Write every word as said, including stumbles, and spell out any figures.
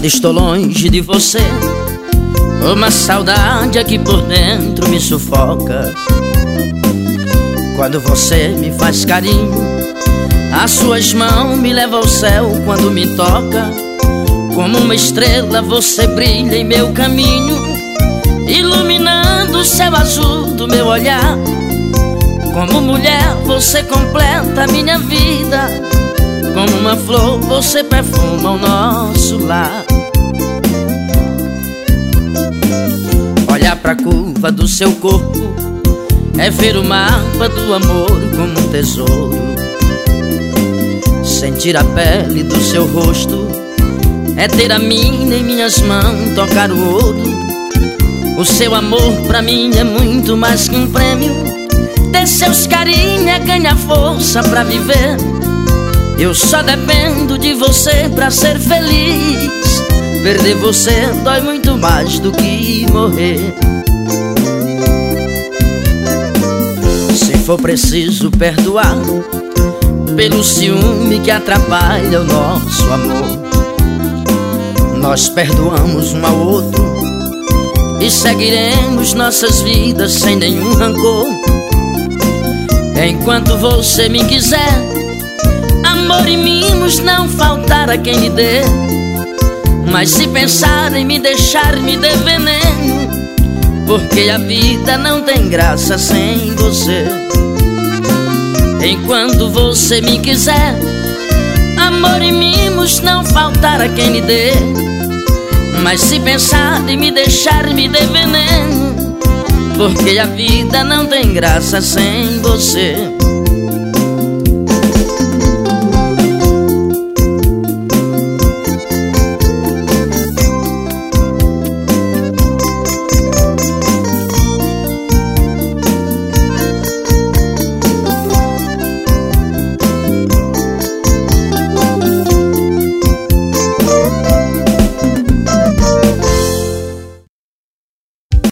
Quando estou longe de você, uma saudade aqui por dentro me sufoca. Quando você me faz carinho, as suas mãos me levam ao céu quando me toca. Como uma estrela você brilha em meu caminho, iluminando o céu azul do meu olhar. Como mulher você completa a minha vida, como uma flor você perfuma o nosso lar. Olhar pra curva do seu corpo é ver o mapa do amor como um tesouro. Sentir a pele do seu rosto é ter a mina em minhas mãos, tocar o ouro. O seu amor pra mim é muito mais que um prêmio. Ter seus carinhos é ganhar força pra viver. Eu só dependo de você pra ser feliz. Perder você dói muito mais do que morrer. Se for preciso perdoar pelo ciúme que atrapalha o nosso amor, nós perdoamos um ao outro e seguiremos nossas vidas sem nenhum rancor. Enquanto você me quiser, amor e mimos não faltará quem lhe dê. Mas se pensar em me deixar, me dê veneno, porque a vida não tem graça sem você. Enquanto você me quiser, amor e mimos não faltará quem lhe dê. Mas se pensar em me deixar, me dê veneno, porque a vida não tem graça sem você.